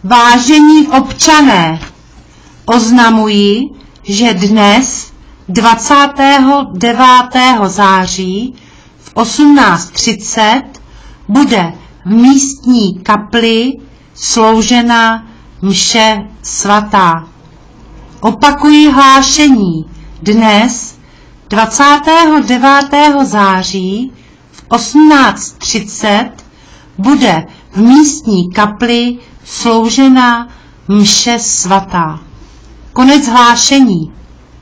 Vážení občané, oznamuji, že dnes 29. září v 18:30 bude v místní kapli sloužena mše svatá. Opakuji hlášení. Dnes 29. září v 18:30 bude v místní kapli sloužena mše svatá. Konec hlášení.